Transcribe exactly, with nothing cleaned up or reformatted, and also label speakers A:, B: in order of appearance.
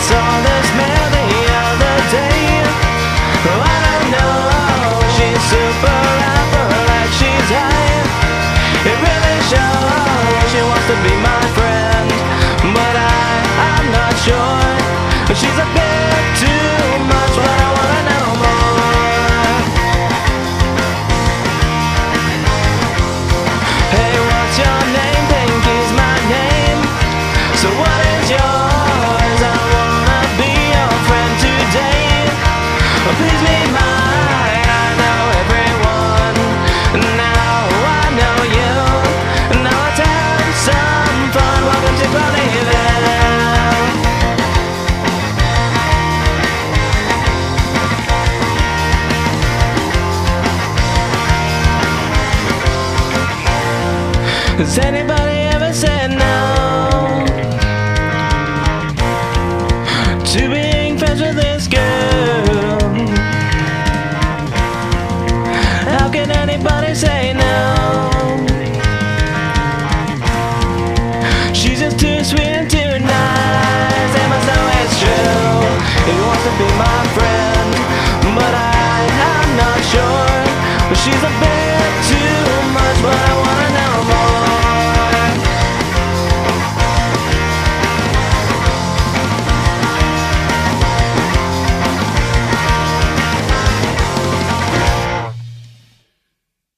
A: saw this man the other day. Oh, I don't know, she's super rapper like she's high. It really shows she wants to be my friend, but I, I'm not sure. She's a bit too much, but I wanna know more. Hey, what's your name? Pinky's my name. So what is yours? I wanna be your friend today. Please be mine. I know everyone. Now I know you. Now let's have some fun. Welcome to Ponyville. Has anybody ever said no to being friends with this girl? How can anybody say no? She's just too sweet and too nice. They must know it's true. He wants to be my friend, but I, I'm not sure. She's a bit